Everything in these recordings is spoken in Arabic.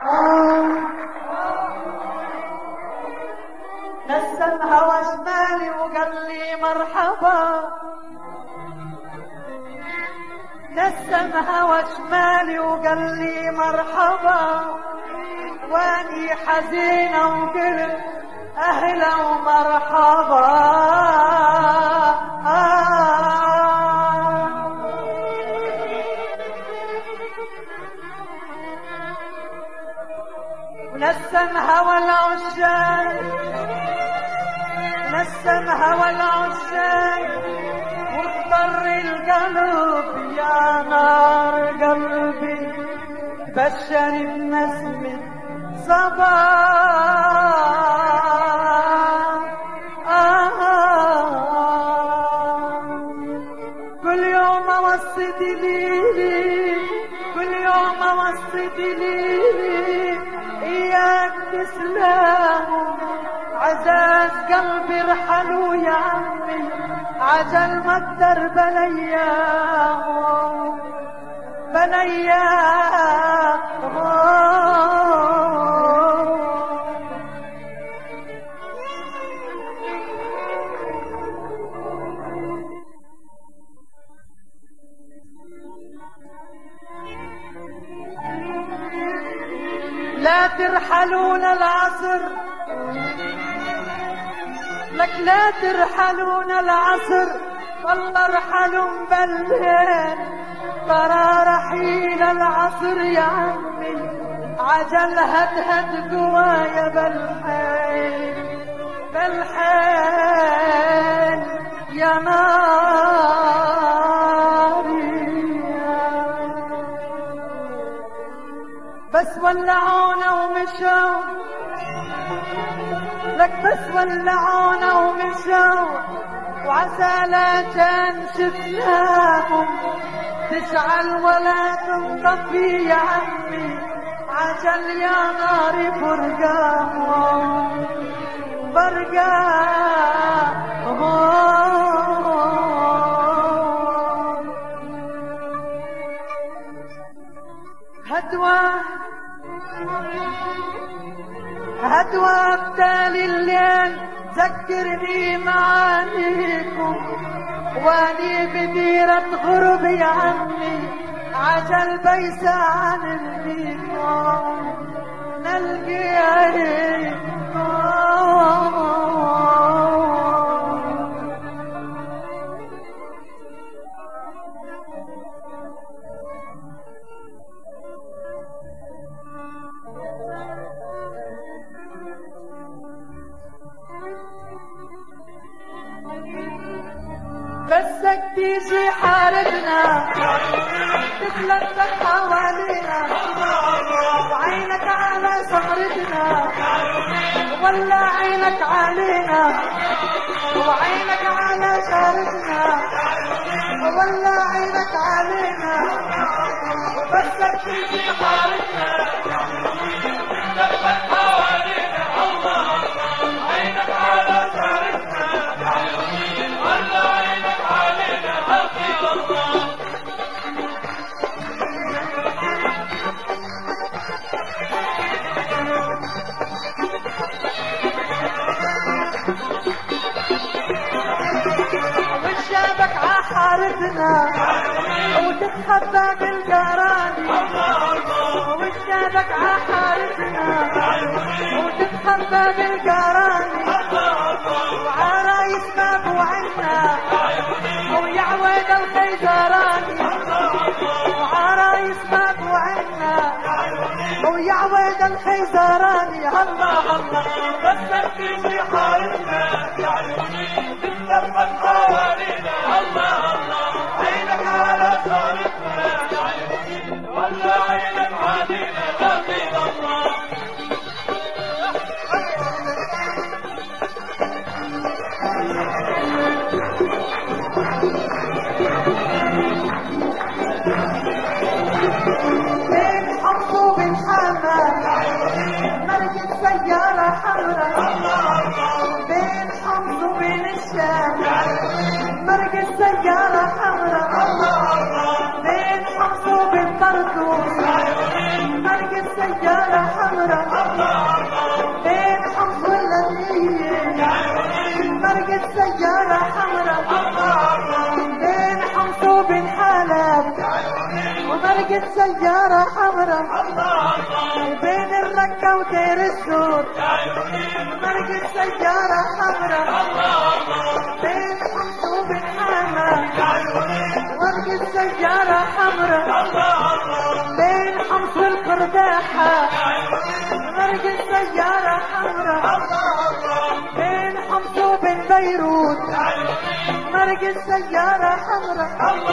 نسم هوى شمالي وقال لي مرحبا، نسم هوى شمالي وقال لي مرحبا، واني حزينة وقلت اهلا ومرحبا. ونسم هوى العشاق، نسم هوى العشاق واضطر القلب يا نار قلبي بشر بنسمة صباح. كل يوم وصيت ليلي، كل يوم وصيت ليلي اياك تسلم، عزاز قلبي رحلوا يا عمي عجل ما الدرب بلياه بلياه. لا ترحلون العصر، لك لا ترحلون العصر، والله ارحلوا بالليل، ترى رحيل العصر يا عمي عجل هدهد قوايا بالحيل بالحيل يا ناري. بس ولعونا ومشوا، لك بس ولعونا ومشوا، وعسى لا كان شفناهم تشعل ولا تنطفي يا عمي عجل يا ناري فرقاهم فرقاهم. هدوى بتالي الليل ذكرني معانيكم، واني بديرة غرب يا عمي عجل بيسى عن البيكم نلقيكم. بسك تيجي حاربنا تتلفت حوالينا، وعينك على صغرتنا ولا عينك علينا، وعينك على شارتنا ولا عينك علينا. بسك تيجي حاربنا تتلفت حوالينا، الله عينك على شارتنا ولا عينك علينا حبيب الله. وشابك عحارتنا وتتخبى بالجراني، وشابك عحارتنا وتتخبى بالجراني، وعرايس باب وعنا ويعود الخيزراني، وعرايس باب وعنا ويعود الخيزراني. الله الله بس تيجي حارتنا تتلفت حوالينا، الله الله عينك على صارتنا ولا عينك علينا حبيب الله. بين حمص وبين حمام مركز سيارة حمراء، بين حمص وبين الشام مركز سيارة حمراء، بين حمص وبين طرطوس مرقد سيارة حمراء بين حمص واللذيذ مرقد سيارة حمراء بين حمص وبين حلب ومرقد سيارة حمراء بين الركة ودير السور مرقد سيارة حمراء بين حمص وبين حلب مرقد سيارة حمراء بين حمص والقرداحة مرقد سيارة حمراء بين حمص وبين بيروت مرقد سيارة حمراء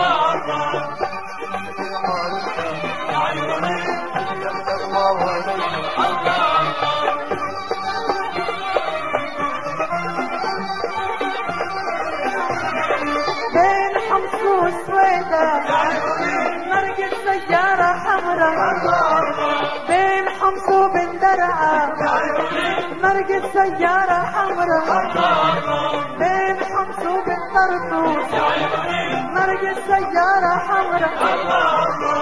بين حمص والسويدة مرقد سيارة حمراء بين حمص وبين درعا مرقد سيارة حمراء بين حمص وبين طرطوس مرقد سيارة حمراء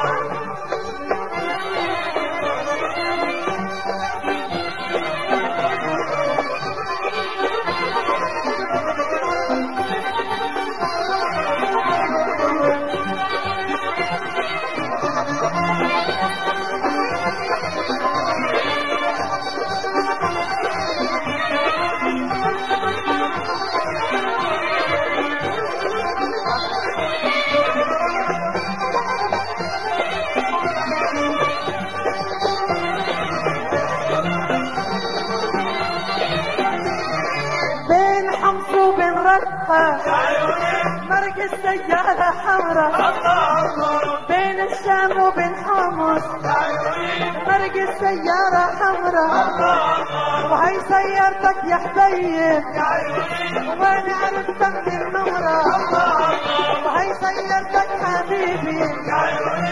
بين حمص وبين رقة مرقد سيارة حمراء بين الشام وبين حمص مرقد سيارة حمراء وهي سيارتك يا حبيب وانا عرفت من النمرة وهي سيارتك حبيبي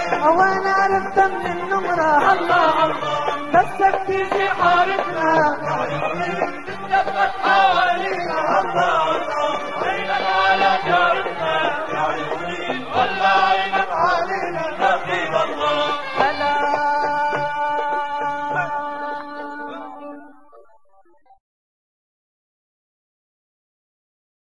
وانا عرفت من النمرة بسك تيجي حارتنا